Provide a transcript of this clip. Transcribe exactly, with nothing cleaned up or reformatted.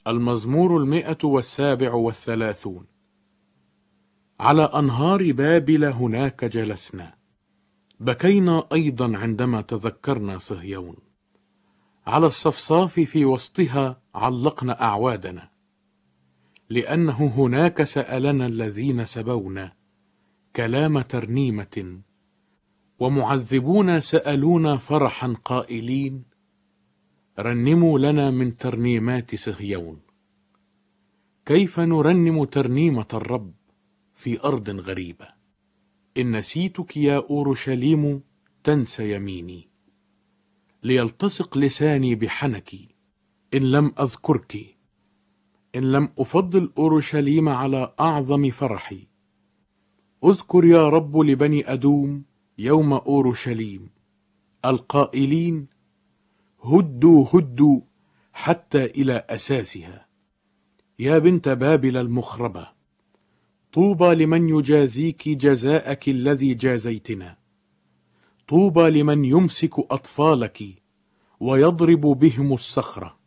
المزمور المئة والسابع والثلاثون. على أنهار بابل هناك جلسنا، بكينا أيضا عندما تذكرنا صهيون. على الصفصاف في وسطها علقنا أعوادنا، لأنه هناك سألنا الذين سبونا كلام ترنيمة، ومعذبون سألونا فرحا قائلين: رنموا لنا من ترنيمات صهيون. كيف نرنم ترنيمة الرب في أرض غريبة؟ إن نسيتك يا أورشليم تنسى يميني، ليلتصق لساني بحنك إن لم أذكرك. إن لم أفضل أورشليم على أعظم فرحي، أذكر يا رب لبني أدوم يوم أورشليم القائلين: هدوا هدوا حتى إلى أساسها. يا بنت بابل المخربة، طوبى لمن يجازيك جزاءك الذي جازيتنا. طوبى لمن يمسك أطفالك ويضرب بهم الصخرة.